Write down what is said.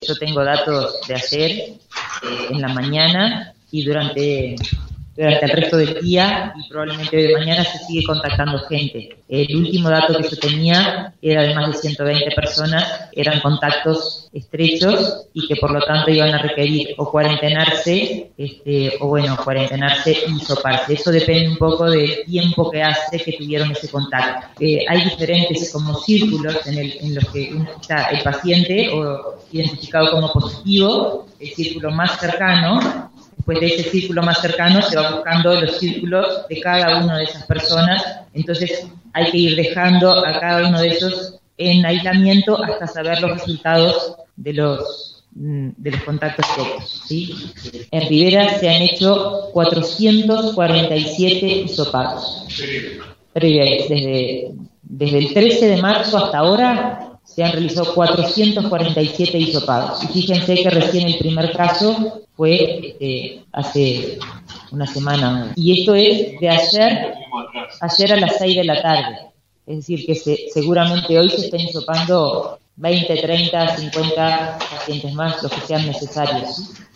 yo tengo datos de ayer, en la mañana y durante el resto del día, y probablemente hoy de mañana se sigue contactando gente. El último dato que yo tenía era de más de 120 personas, eran contactos estrechos y que por lo tanto iban a requerir o cuarentenarse, cuarentenarse y hisoparse. Eso depende un poco del tiempo que hace que tuvieron ese contacto. Hay diferentes como círculos en los que está el paciente o identificado como positivo, el círculo más cercano. Después de ese círculo más cercano se va buscando los círculos de cada una de esas personas, entonces hay que ir dejando a cada uno de esos en aislamiento hasta saber los resultados de los contactos directos, ¿sí? En Rivera se han hecho 447 hisopados. Desde el 13 de marzo hasta ahora se han realizado 447 hisopados. Y fíjense que recién el primer caso fue hace una semana. Y esto es de ayer a las 6 de la tarde. Es decir, que seguramente hoy se están hisopando 20, 30, 50 pacientes más, los que sean necesarios.